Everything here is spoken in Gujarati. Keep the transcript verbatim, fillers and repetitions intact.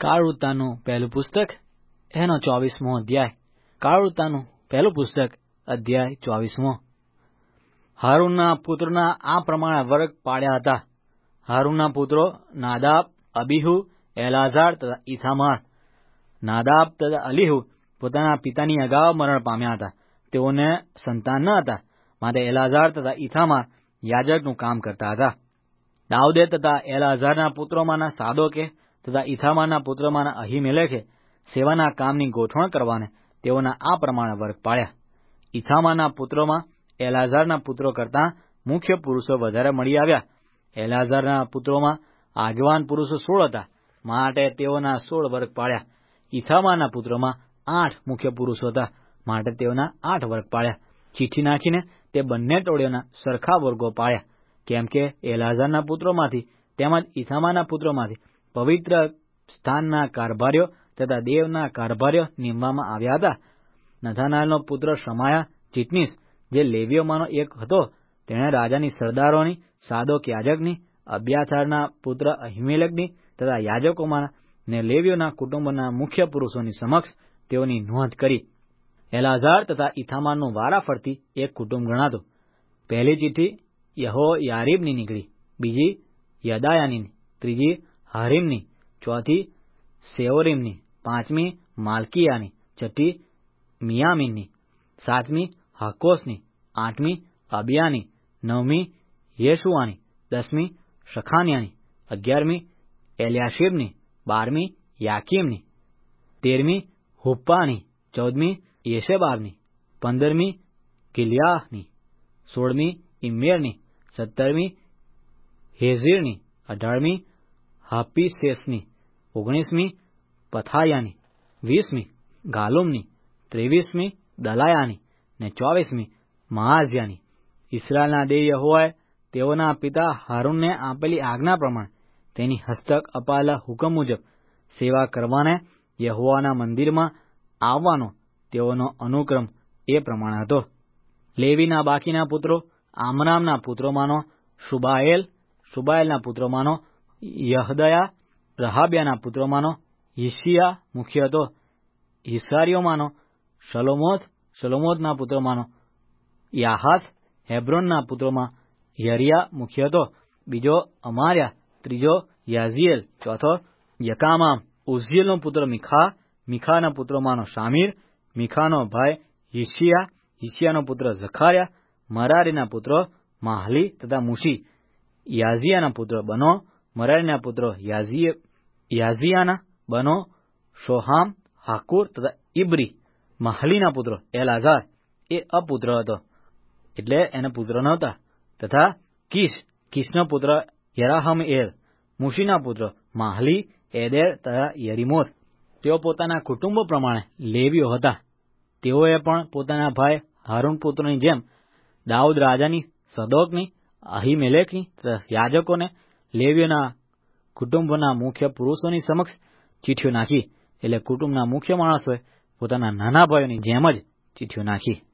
કાળ વૃત્તાંતનું પહેલું પુસ્તક એનો ચોવીસમો અધ્યાય. કાળ વૃત્તાંતનું પહેલું પુસ્તક અધ્યાય ચોવીસમો. હારૂનના પુત્રોના આ પ્રમાણે વર્ગ પાડ્યા હતા. હારૂનના પુત્રો નાદાબ, અબીહુ, એલાઝાર તથા ઇથામાર. નાદાબ તથા અલીહુ પોતાના પિતાની અગાઉ મરણ પામ્યા હતા. તેઓને સંતાન ન હતા, માટે એલાઝાર તથા ઇથામાર યાજકનું કામ કરતા હતા. દાઉદે તથા એલાઝારના પુત્રોમાંના સાદોકે તથા ઇથામારના પુત્રોમાંના અહીમેલેકે સેવાના કામની ગોઠવણ કરવાને તેઓના આ પ્રમાણે વર્ગ પાડ્યા. ઇથામારના પુત્રોમાં એલાઝારના પુત્રો કરતાં મુખ્ય પુરુષો વધારે મળી આવ્યા. એલાઝારના પુત્રોમાં આગેવાન પુરુષો સોળ હતા, માટે તેઓના સોળ વર્ગ પાડ્યા. ઇથામારના પુત્રોમાં આઠ મુખ્ય પુરુષો હતા, માટે તેઓના આઠ વર્ગ પાડ્યા. ચીઠી નાખીને તે બંને ટોળીઓના સરખા વર્ગો પાડ્યા, કેમ કે એલાઝારના પુત્રોમાંથી તેમજ ઇથામારના પુત્રોમાંથી પવિત્ર સ્થાનના કારભારીઓ તથા દેવના કારભારીઓ નિમવામાં આવ્યા હતા. નથાનાએલનો પુત્ર શમાયા ચીટનીસ, જે લેવીઓમાંનો એક હતો, તેણે રાજાની સરદારોની, સાદોક યાજકની, અબ્યાથારના પુત્ર અહીમેલેકની તથા યાજકોમાંના ને લેવીઓના કુટુંબના મુખ્ય પુરુષોની સમક્ષ તેઓની નોંધ કરી. એલાઝાર તથા ઇથામારનું વારાફરતી એક કુટુંબ ગણાતું. પહેલી ચિઠ્ઠી યહોયારીબની નીકળી, બીજી યદાયાની, ત્રીજી હારીમની, ચોથી સેઓરીમની, પાંચમી માલ્કીયાની, છઠ્ઠી મિયામીનની, સાતમી હાકોસની, આઠમી અબિયાની, નવમી યેશુઆની, દસમી શખાનિયાની, અગિયારમી એલ્યાશીબની, બારમી યાકીમની, તેરમી હુપ્પાની, ચૌદમી યેશેબાબની, પંદરમી કિલ્યાહની, સોળમી ઇમ્મેરની, સત્તરમી હેઝીરની, અઢારમી હાપીસેસની, ઓગણીસમી પથાયાની, વીસમી ગાલુમની, ત્રેવીસમી દલાયાની ને ચોવીસમી મહાઝિયાની. ઇસ્રાયેલના દેવ યહોવાએ તેઓના પિતા હારૂનને આપેલી આજ્ઞા પ્રમાણે તેની હસ્તક અપાયેલા હુકમ મુજબ સેવા કરવાને યહોવાના મંદિરમાં આવવાનો તેઓનો અનુક્રમ એ પ્રમાણે હતો. લેવીના બાકીના પુત્રો આમરામના પુત્રોમાંનો શુબાએલ, શુબાએલના પુત્રોમાંનો યહદયા, રહાબ્યાના પુત્રોમાંનો યિશિયા મુખ્ય હતો. હિસારીઓમાંનો શલોમોથ, શલોમોથના પુત્રોમાંનો યાહાથ, હેબ્રોનના પુત્રોમાં યરિયા મુખ્ય હતો. બીજો અમાર્યા, ત્રીજો યાઝીએલ, ચોથો યકામામ. ઉઝીએલનો પુત્ર મીખા, મીખાના પુત્રોમાંનો શામીર, મીખાનો ભાઈ યિશિયા, યિશિયાનો પુત્ર ઝખાર્યા. મરારીના પુત્રો માહલી તથા મુશી. યાઝિયાના પુત્રો બનો, મરારીના પુત્રો યાઝિયાના બનો શોહામ, હાકુર તથા ઇબ્રી. માહલીના પુત્રો એલાઝાર, એ અપુત્ર હતો, એટલે એને પુત્ર નહોતા. તથા કીશ, કીશનો પુત્ર યરાહમએલ. મુશીના પુત્રો માહલી, એદેર તથા યરીમોથ. તેઓ પોતાના કુટુંબો પ્રમાણે લેવીઓ હતા. તેઓએ પણ પોતાના ભાઈ હારૂન પુત્રોની જેમ દાઉદ રાજાની, સદોકની, અહીમેલેકની તથા યાજકોને લેવીઓના કુટુંબોના મુખ્ય પુરુષોની સમક્ષ ચીઠીઓ નાખી. એટલે કુટુંબના મુખ્ય માણસોએ પોતાના નાના ભાઈઓની જેમ જ ચીઠીઓ નાખી.